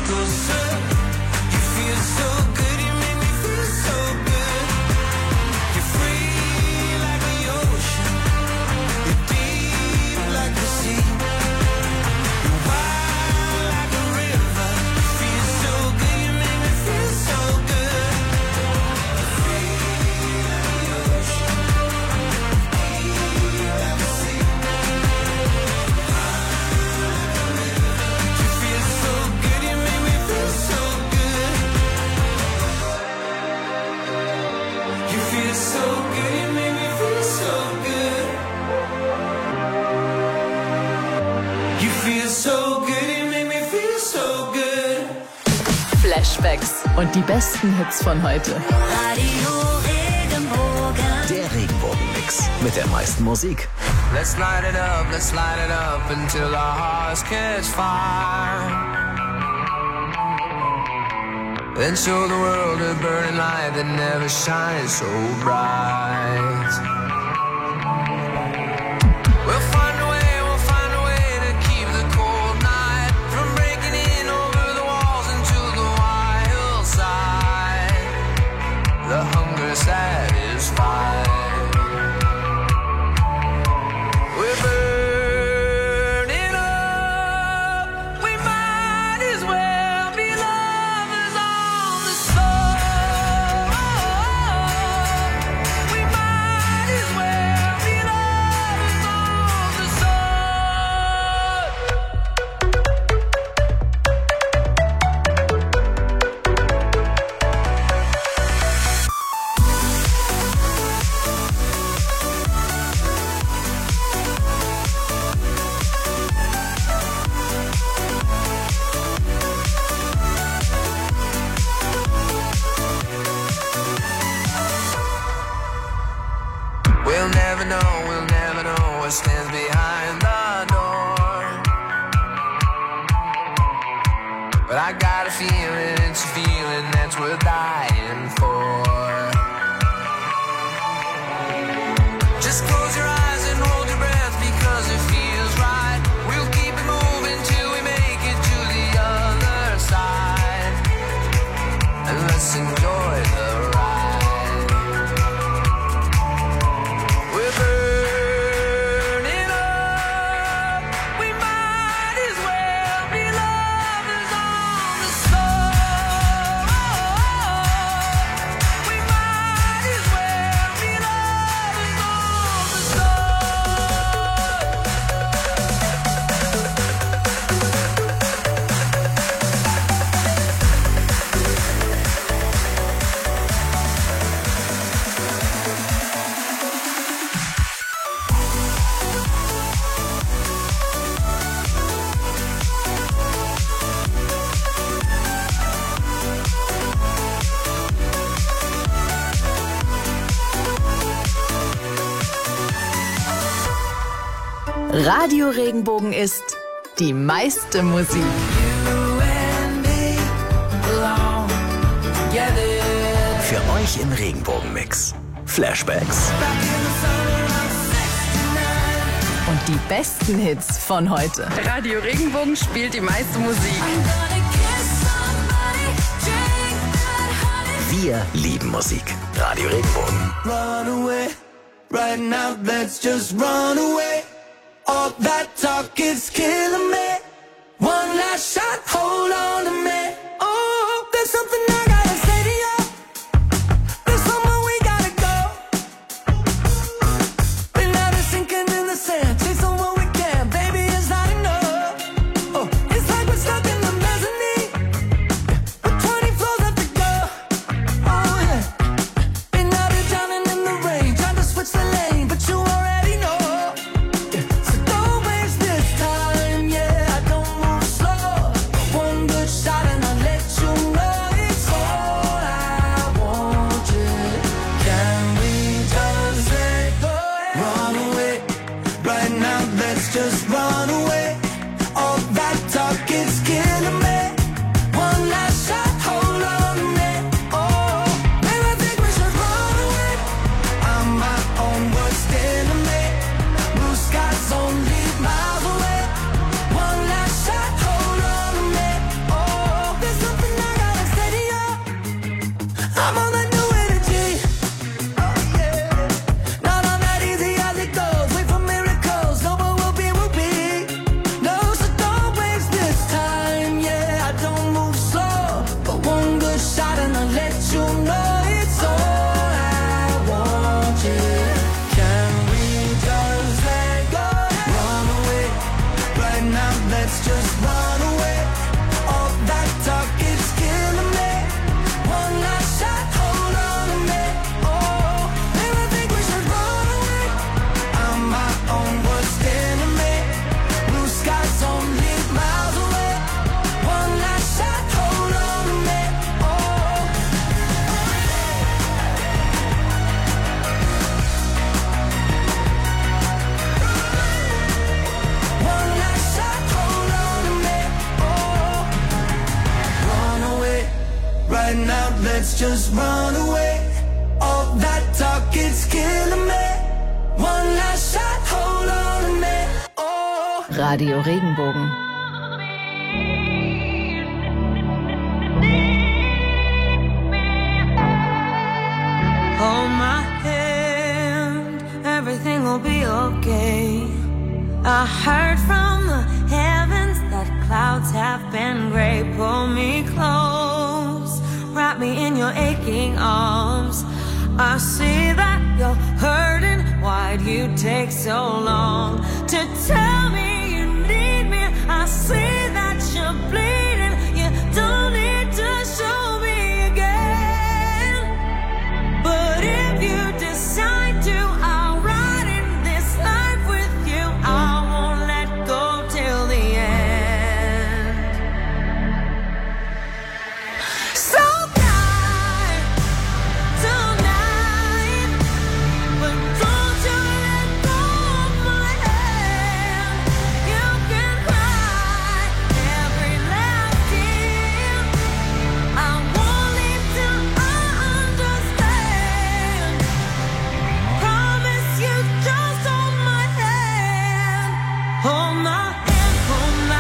closer. You feel so good, you make me feel so good. You're free like the ocean, you're deep like the sea. You're wild like a river. You feel so good, you make me feel so good. You're free like the ocean, deep like the sea. You feel so good, you make me feel so good. You feel so good, you make me feel so good. You feel so good, you make me feel so good. Flashbacks und die besten Hits von heute. Radio Regenbogen. Der Regenbogen-Mix mit der meisten Musik. Let's light it up until our hearts catch fire. Then show the world a burning light that never shines so bright. We'll find a way to keep the cold night from breaking in over the walls into the wild side. The hunger satisfied. We're burning up. We might as well be lovers on the soul. We might as well be lovers on the soul. We'll never know what stands behind the door. But I got a feeling, it's a feeling that's worth dying for. Just close your eyes and hold your breath because it feels right. We'll keep it moving till we make it to the other side. And let's enjoy the ride. We're burning up. We might as well be lovers on the soul. We might as well be lovers on the soul. Radio Regenbogen ist die meiste Musik. You and me belong together. Für euch im Regenbogen-Mix. Flashbacks. Back in the summer of '69. Und die besten Hits von heute. Radio Regenbogen spielt die meiste Musik. I'm gonna kiss somebody, drink that honey. Wir lieben Musik. Radio Regenbogen. Run away, right now let's just run away. All that talk is killing me. One last shot, hold on to me. Oh, there's something I gotta say to you. There's somewhere we gotta go. We're not sinking in the sand, chasing what we can. Baby, it's not enough. Oh, it's like we're stuck in the mezzanine with 20 floors left to go. Oh yeah. Been out here drowning in the rain, trying to switch the lane, but you already know. So don't waste this time, yeah. I don't move slow. One good shot I'm on that new energy. Oh yeah. Not all that easy as it goes. Wait for miracles. No, but we'll be. No, so don't waste this time. Yeah, I don't move slow, but one good shot and I'll let you know it's all I want. Yeah. Can we just let go? Run away right now. Let's just run away. All that talk is killing me. One last shot, hold on to me. Oh, maybe I think we should run away. I'm my own worst enemy. Blue skies only miles away. One last shot, hold on to me. Oh, one last shot, hold on to me. Oh, run away right now. Let's just run away. All that talk is killing me. One last shot, hold on to me. Oh. Radio Regenbogen. Hold my hand, everything will be okay. I heard from the heavens that clouds have been gray. Pull me close, wrap me in your aching arms. I see that you're hurting. Why'd you take so long to tell me you need me? I see that you're bleeding. You don't need to show me again. But if you decide to, I'll ride in this life with you. I won't let go till the end. So die tonight, but don't you let go of my hand. You can cry every last tear. I won't leave till I understand. Promise you, just hold my hand. Hold my hand, hold my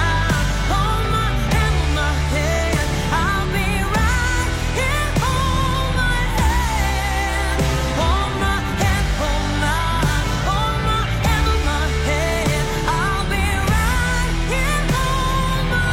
hand. I'll be right here. Hold my hand, hold my hand, hold my hand. I'll be right here. Hold my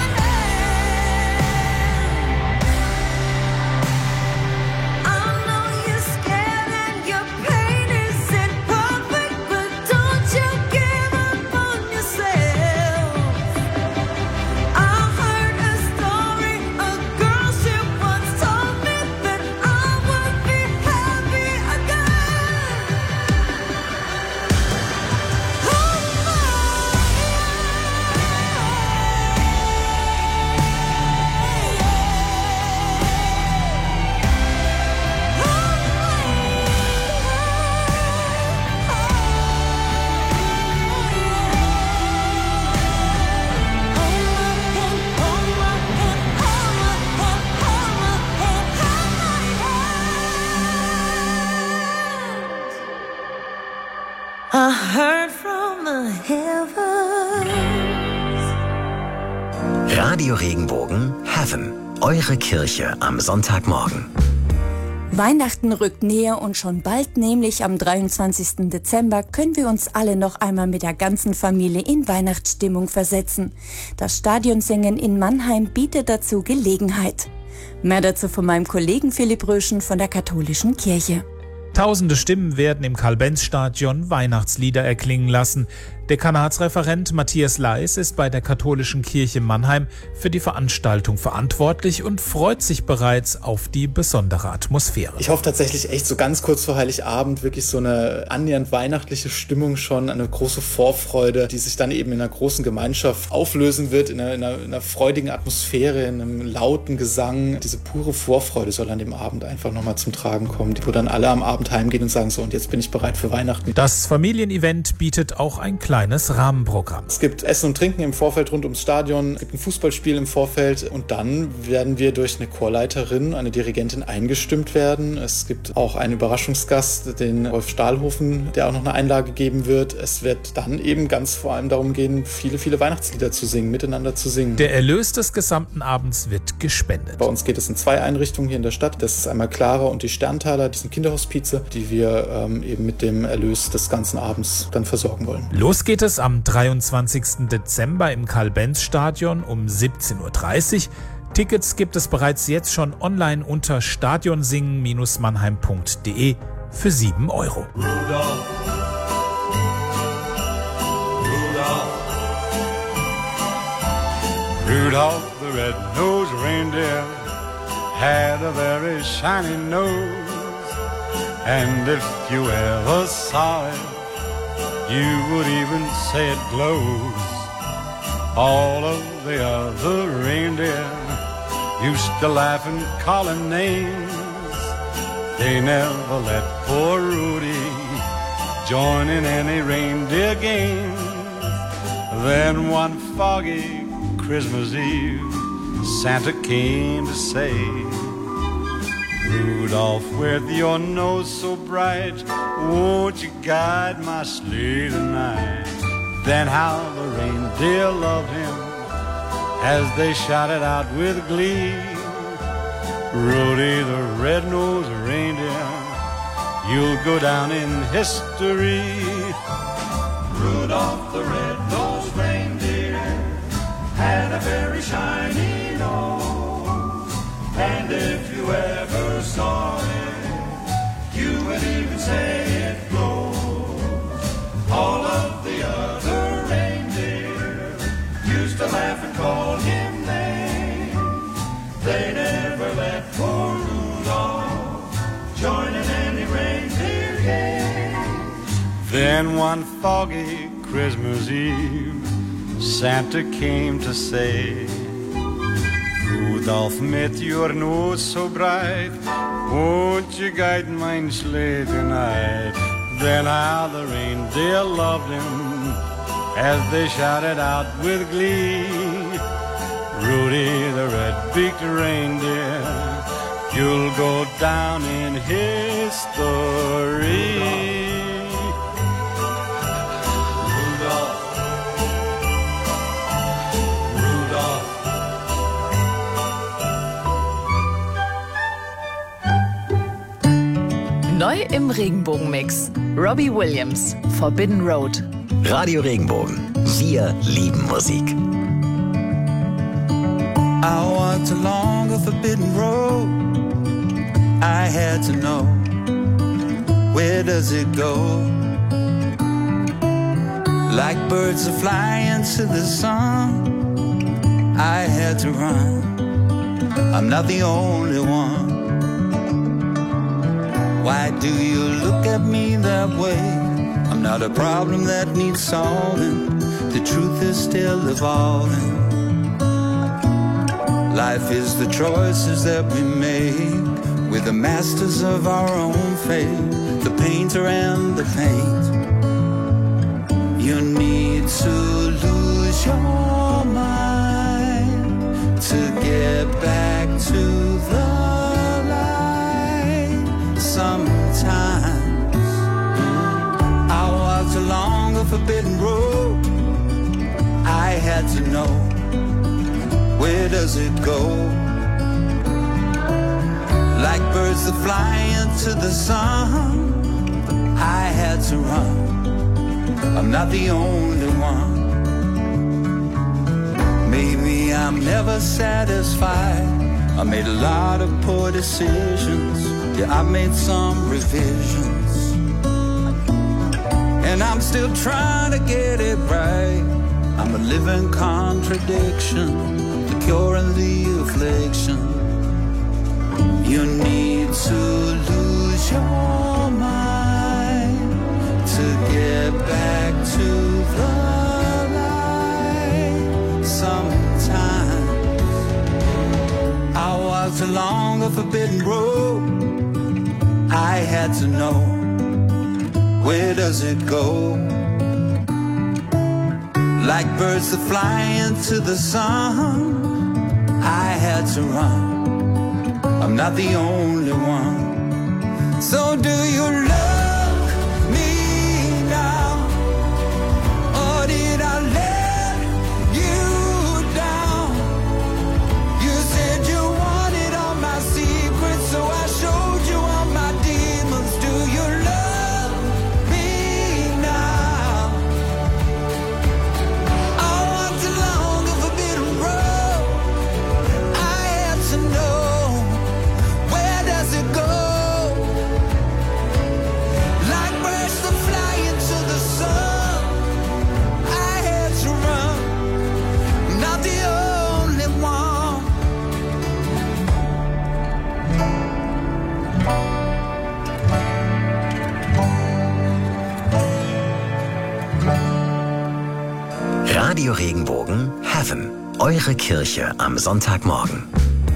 hand. I know you're scared and your pain isn't perfect, but don't you give up on yourself. I heard a story, a girl she once told me that I would be happy again. Hold my I heard from the heavens. Radio Regenbogen Heaven. Eure Kirche am Sonntagmorgen. Weihnachten rückt näher und schon bald, nämlich am 23. Dezember, können wir uns alle noch einmal mit der ganzen Familie in Weihnachtsstimmung versetzen. Das Stadionsingen in Mannheim bietet dazu Gelegenheit. Mehr dazu von meinem Kollegen Philipp Röschen von der Katholischen Kirche. Tausende Stimmen werden im Karl-Benz-Stadion Weihnachtslieder erklingen lassen. Dekanatsreferent Matthias Leis ist bei der Katholischen Kirche Mannheim für die Veranstaltung verantwortlich und freut sich bereits auf die besondere Atmosphäre. Ich hoffe tatsächlich echt so ganz kurz vor Heiligabend wirklich so eine annähernd weihnachtliche Stimmung schon, eine große Vorfreude, die sich dann eben in einer großen Gemeinschaft auflösen wird, in einer freudigen Atmosphäre, in einem lauten Gesang. Diese pure Vorfreude soll an dem Abend einfach nochmal zum Tragen kommen, wo dann alle am Abend heimgehen und sagen so, und jetzt bin ich bereit für Weihnachten. Das Familienevent bietet auch ein kleines kleines Rahmenprogramm. Es gibt Essen und Trinken im Vorfeld rund ums Stadion, es gibt ein Fußballspiel im Vorfeld und dann werden wir durch eine Chorleiterin, eine Dirigentin eingestimmt werden. Es gibt auch einen Überraschungsgast, den Rolf Stahlhofen, der auch noch eine Einlage geben wird. Es wird dann eben ganz vor allem darum gehen, viele, viele Weihnachtslieder zu singen, miteinander zu singen. Der Erlös des gesamten Abends wird gespendet. Bei uns geht es in 2 Einrichtungen hier in der Stadt. Das ist einmal Clara und die Sterntaler, die sind Kinderhospize, die wir eben mit dem Erlös des ganzen Abends dann versorgen wollen. Los geht es am 23. Dezember im Karl-Benz-Stadion um 17:30 Uhr. Tickets gibt es bereits jetzt schon online unter stadionsingen-mannheim.de für 7 €. Rudolph the red-nosed reindeer had a very shiny nose, and if you ever saw it, you would even say it glows. All of the other reindeer used to laugh and call him names. They never let poor Rudy join in any reindeer games. Then one foggy Christmas Eve, Santa came to say, Rudolph, with your nose so bright, won't you guide my sleigh tonight? Then how the reindeer loved him as they shouted out with glee, Rudy the red-nosed reindeer, you'll go down in history. Rudolph the red-nosed reindeer had a very shiny nose, and if you ever saw it, you would even say it glows. All of the other reindeer used to laugh and call him names. They never let poor Rudolph join in any reindeer game. Then one foggy Christmas Eve, Santa came to say, Rudolph, mit your nose so bright, won't you guide my sleigh tonight? Then how the reindeer loved him as they shouted out with glee, Rudy the red-beaked reindeer, you'll go down in history. Neu im Regenbogenmix. Robbie Williams, Forbidden Road. Radio Regenbogen. Wir lieben Musik. I walked along a forbidden road. I had to know, where does it go? Like birds that fly into the sun, I had to run. I'm not the only one. Why do you look at me that way? I'm not a problem that needs solving. The truth is still evolving. Life is the choices that we make. We're the masters of our own fate. The painter and the paint. You need to lose your mind to get back to the light. Sometimes I walked along a forbidden road. I had to know, where does it go? Like birds that fly into the sun, I had to run. I'm not the only one. Maybe I'm never satisfied. I made a lot of poor decisions. Yeah, I made some revisions. And I'm still trying to get it right. I'm a living contradiction, the cure and the affliction. You need to lose your mind to get back to the light. Sometimes I walked along a forbidden road. I had to know, where does it go? Like birds that fly into the sun, I had to run. I'm not the only one. So do you love me now? Or did I let you down? You said you wanted all my secrets, so I showed you all my demons. Do you love me now? I walked along a forbidden road. I had to know, where does it go? Like birds that fly into the sun, I had to run, not the only one. Radio Regenbogen Heaven. Eure Kirche am Sonntagmorgen.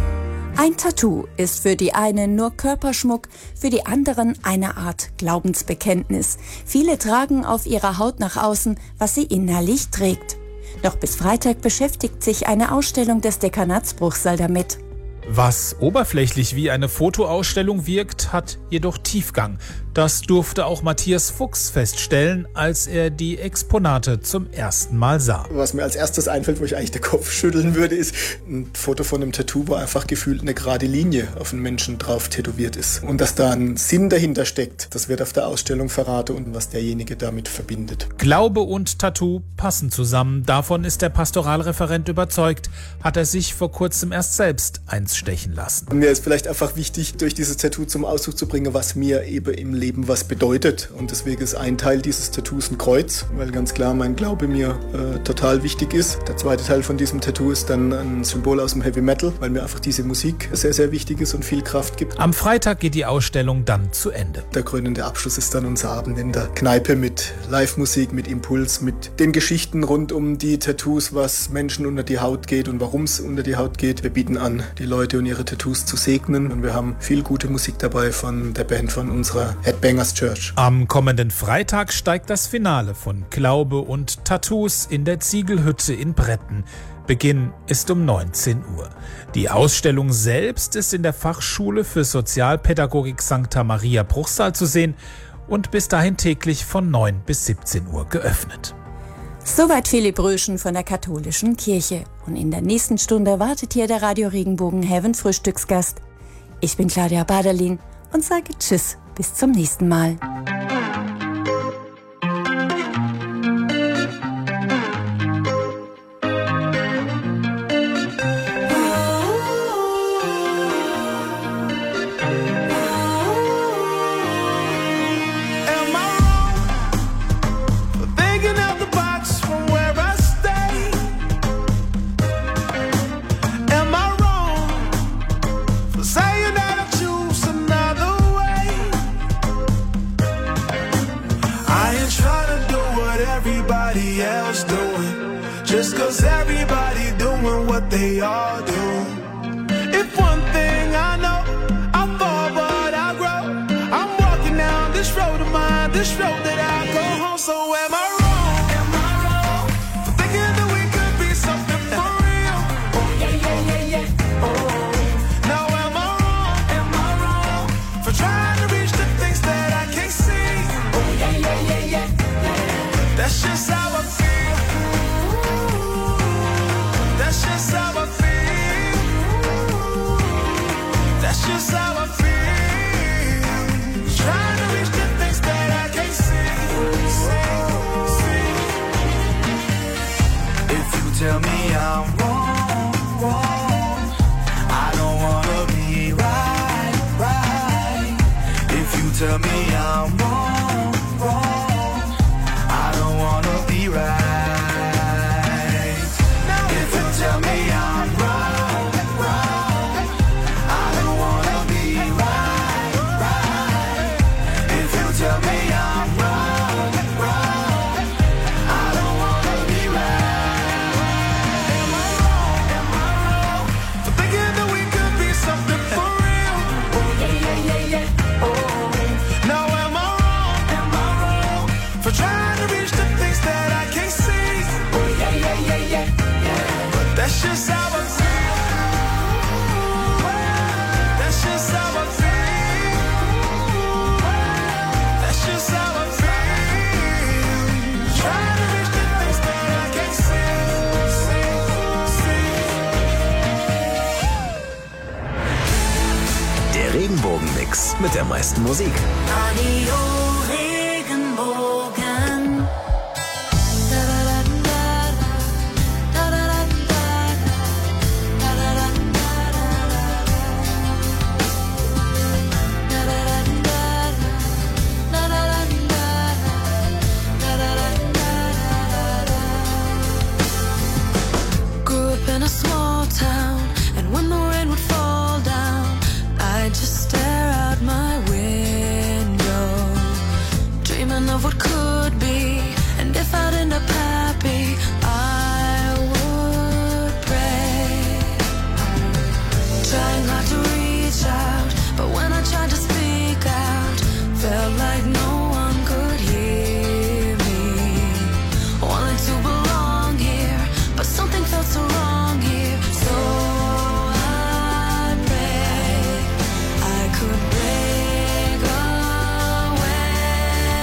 Ein Tattoo ist für die einen nur Körperschmuck, für die anderen eine Art Glaubensbekenntnis. Viele tragen auf ihrer Haut nach außen, was sie innerlich trägt. Noch bis Freitag beschäftigt sich eine Ausstellung des Dekanats Bruchsal damit. Was oberflächlich wie eine Fotoausstellung wirkt, hat jedoch Tiefgang. Das durfte auch Matthias Fuchs feststellen, als er die Exponate zum ersten Mal sah. Was mir als erstes einfällt, wo ich eigentlich den Kopf schütteln würde, ist ein Foto von einem Tattoo, wo einfach gefühlt eine gerade Linie auf einen Menschen drauf tätowiert ist. Und dass da ein Sinn dahinter steckt, das wird auf der Ausstellung verraten und was derjenige damit verbindet. Glaube und Tattoo passen zusammen. Davon ist der Pastoralreferent überzeugt. Hat er sich vor kurzem erst selbst eins stechen lassen. Und mir ist vielleicht einfach wichtig, durch dieses Tattoo zum Ausdruck zu bringen, was mir eben im Leben was bedeutet. Und deswegen ist ein Teil dieses Tattoos ein Kreuz, weil ganz klar mein Glaube mir total wichtig ist. Der zweite Teil von diesem Tattoo ist dann ein Symbol aus dem Heavy Metal, weil mir einfach diese Musik sehr, sehr wichtig ist und viel Kraft gibt. Am Freitag geht die Ausstellung dann zu Ende. Der krönende Abschluss ist dann unser Abend in der Kneipe mit Live-Musik, mit Impuls, mit den Geschichten rund um die Tattoos, was Menschen unter die Haut geht und warum es unter die Haut geht. Wir bieten an, die Leute und ihre Tattoos zu segnen, und wir haben viel gute Musik dabei von der Band von unserer Headbangers Church. Am kommenden Freitag steigt das Finale von Glaube und Tattoos in der Ziegelhütte in Bretten. Beginn ist um 19 Uhr. Die Ausstellung selbst ist in der Fachschule für Sozialpädagogik St. Maria Bruchsal zu sehen und bis dahin täglich von 9 bis 17 Uhr geöffnet. Soweit Philipp Röschen von der Katholischen Kirche. Und in der nächsten Stunde wartet hier der Radio Regenbogen Heaven Frühstücksgast. Ich bin Claudia Baderlin und sage Tschüss, bis zum nächsten Mal. Just 'cause everybody doing what they all do. If one thing I know, I fall but I grow. I'm walking down this road of mine, this road that I go home. So am I wrong? Am I wrong for thinking that we could be something for real? Oh yeah, yeah, yeah, yeah. Oh, now am I wrong for trying to reach the things that I can't see? Oh yeah, yeah, yeah, yeah. That's just how I feel. That's just how I feel. That's just how I feel. Trying to reach the things that I can't see. If you tell me I'm wrong, I don't wanna be right. If you tell me I'm wrong, I don't wanna be right. Tell me I'm wrong, I don't wanna be right. If you tell me I'm wrong, I don't wanna be right. Am I wrong for thinking that we could be something for real? Oh yeah, yeah, yeah, yeah. Oh, now am I wrong? Der Regenbogen-Mix mit der meisten Musik. Radio Regenbogen. Grew up in a small town, and when the rain would fall down, I'd just stare out my window, dreaming of what could be. And if I'd end up happy, I would pray, trying hard to reach out, but when I tried to speak out, felt like no one could hear me. Wanted to belong here, but something felt so wrong here. So I pray I could break away.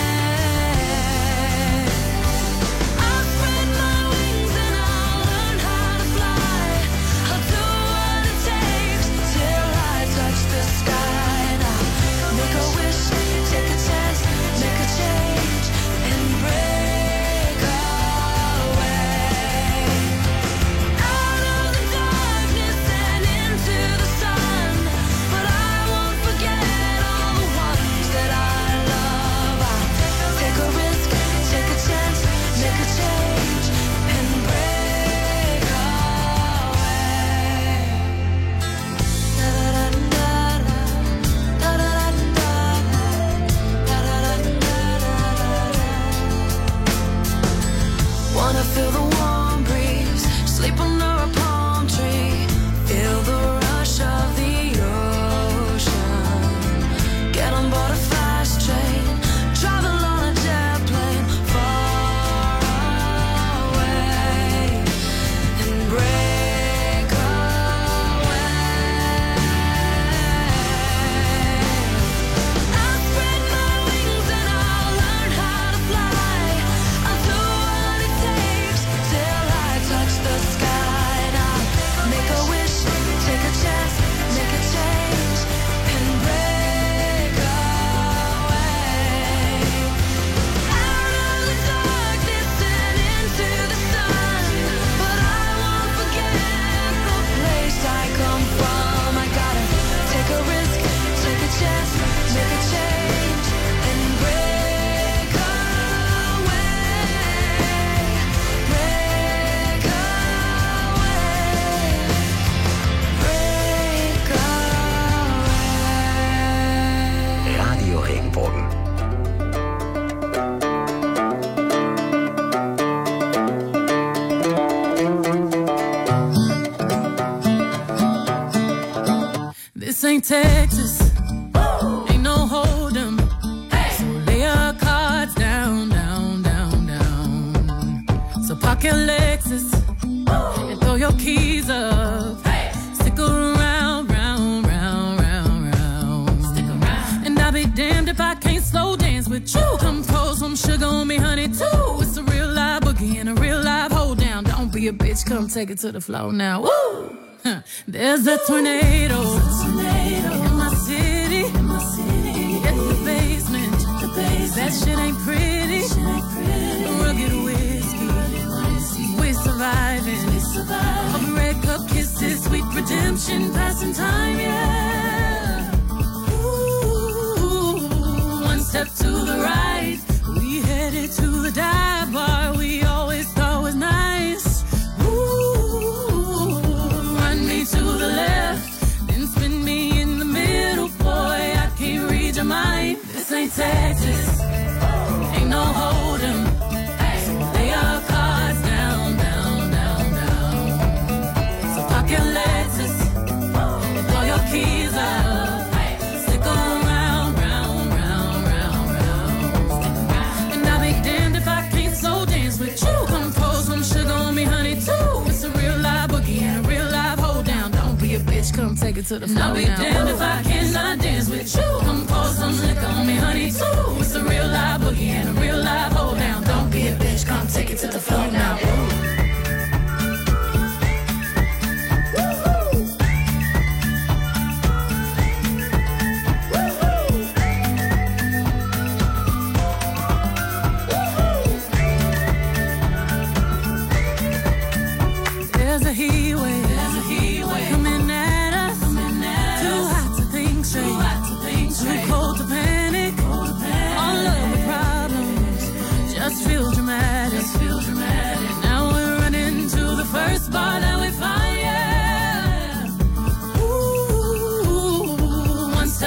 I'll spread my wings and I'll learn how to fly. I'll do what it takes till I touch the sky. And I'll make a wish, take a chance, make a change, and break away. Out of the darkness and into the sun, but I won't forget all the ones that I love. I'll take a risk, take a chance, make a change, and break away. Wanna feel the warm breeze, sleep under a palm tree, feel the rush of the ocean, get on board a fast train, travel on a jet plane far away, and break away. I'll spread my wings and I'll learn how to fly. I'll do what it takes till I touch the sky. And I'll make a wish, take a chance, make a change, and break away. Out of the darkness and into the sun, but I won't forget the place I come from. I gotta take a risk, take a chance, make a change, and break away. Break away. Break away. Radio Regenbogen. This ain't Texas, ain't no hold'em. So lay your cards down, down, down, down. So park your Lexus and throw your keys up. Stick around, round, round, round, round. Stick around. And I'll be damned if I can't slow dance with you. Come pour some sugar on me, honey, too. It's a real live boogie and a real live hold down. Don't be a bitch, come take it to the floor now. Woo! Huh. There's a tornado in my city. At the basement. That shit ain't pretty. Rugged whiskey. We're surviving. Of red cup kisses, sweet redemption, passing time, yeah. Ooh, one step to the right, we headed to the dive bar we always thought was nice. Ooh, run me to the left, then spin me in the middle, boy, I can't read your mind. This ain't Texas, ain't no hold'em. So lay your cards down, down, down, down. So park your Lexus, throw your keys up, stick around, round, round, round, round. And I'll be damned if I can't slow dance with you. Come pour some sugar on me, honey, too. It's a real live boogie and a real live hold down. Don't be a bitch, come take it to the floor. I'll be damned if I cannot dance with you. Come pour some liquor on me, honey, too. It's a real live boogie and a real live hold down. Don't be a bitch, come take it to the floor now.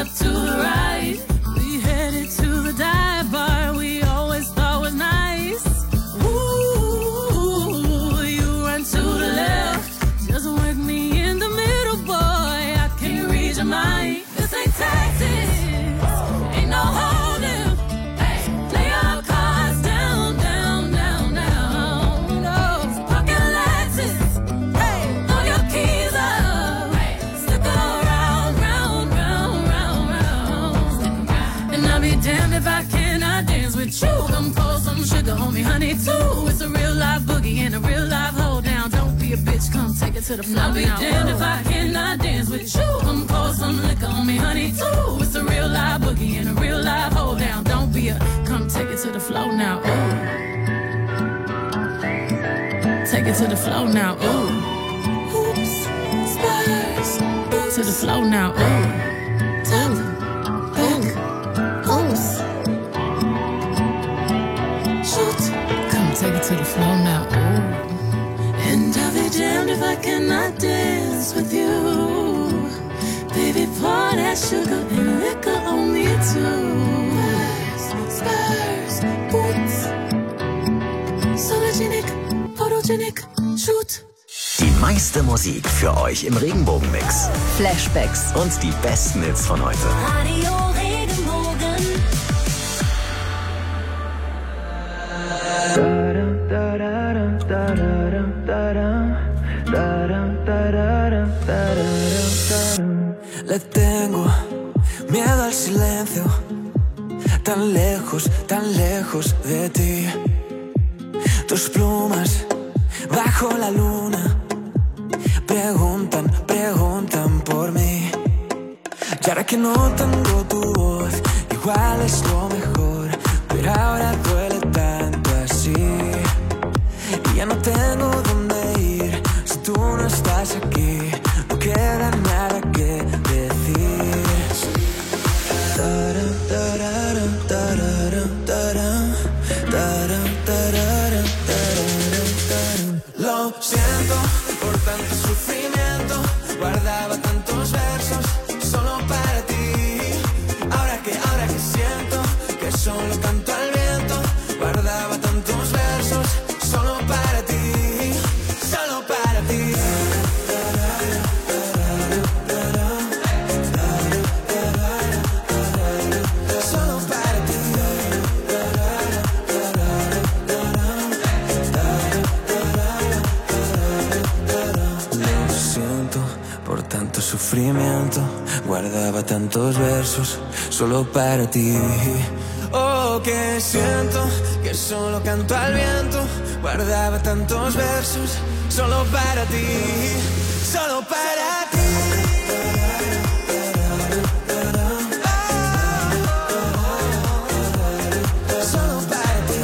left to the right. We headed to the dive bar we always thought was nice. Ooh, you run to the left, just work me in the middle, boy. I can't read your mind. This ain't Texas, ain't no holding. Hey, lay your cards down, down, down, down. No, pocket Lexus. Hey, throw your keys up. Hey, stick around, round, round, round, round. And I'll be damned if I cannot dance with you. Come pour some sugar on me, honey, too. It's a real life boogie and a real life hold down. Don't be a bitch, come take it to the floor. I'll be damned if I cannot dance with you. Come pour some liquor on me, honey, too. It's a real life boogie and a real life hold down. Don't be a, come take it to the floor now, ooh. Take it to the floor now, ooh. Hoops, spurs, to the floor now, ooh. Top, back, oops. Shoot, come take it to the floor now, ooh. And I'll be damned if I cannot dance with you. Baby, pour that sugar and liquor on me too. Spurs, boots, sologenic, photogenic, shoot. Die meiste Musik für euch im Regenbogen-Mix. Flashbacks Und die besten Hits von heute. Radio Regenbogen. Le tengo miedo al silencio, tan lejos de ti. Tus plumas bajo la luna preguntan por mí. Y ahora que no tengo tu voz, igual es lo mejor, pero ahora duele tanto así. Y ya no tengo dónde ir si tú no estás aquí. No queda nada que decir. Lo siento por tanto sufrimiento, guardaba tantos versos solo para ti. Ahora que siento que solo canto al viento, guardaba tantos versos solo para ti, solo para ti. Solo para ti. Lo siento por tanto sufrimiento, guardaba tantos versos solo para ti. Oh, que siento que solo canto al viento, guardaba tantos versos solo para ti, solo para ti. Solo para ti.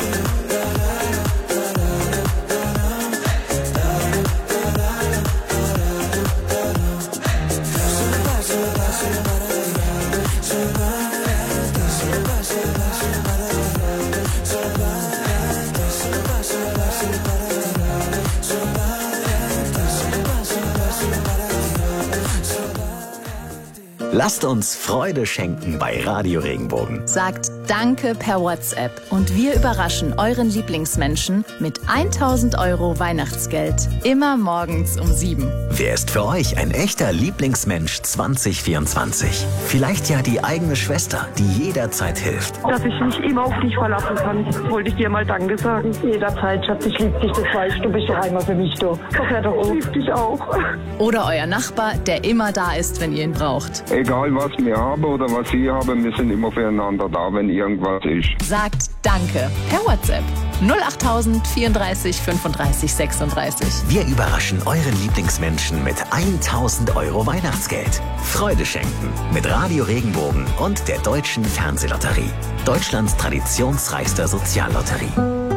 Lasst uns Freude schenken bei Radio Regenbogen. Sagt Danke per WhatsApp und wir überraschen euren Lieblingsmenschen mit 1000 € Weihnachtsgeld. Immer morgens um 7. Wer ist für euch ein echter Lieblingsmensch 2024? Vielleicht ja die eigene Schwester, die jederzeit hilft. Dass ich mich immer auf dich verlassen kann, wollte ich dir mal Danke sagen. Jederzeit, Schatz, ich liebe dich, das weißt du, bist doch einmal für mich da. Doch, hör doch auf. Ich liebe dich auch. Oder euer Nachbar, der immer da ist, wenn ihr ihn braucht. Egal was wir haben oder was Sie haben, wir sind immer füreinander da, wenn irgendwas ist. Sagt Danke per WhatsApp 08000 34 35 36. Wir überraschen euren Lieblingsmenschen mit 1000 € Weihnachtsgeld. Freude schenken mit Radio Regenbogen und der Deutschen Fernsehlotterie. Deutschlands traditionsreichster Soziallotterie.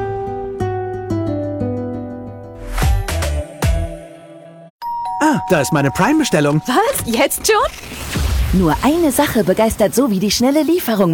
Ah, da ist meine Prime-Bestellung. Was? Jetzt schon? Nur eine Sache begeistert so wie die schnelle Lieferung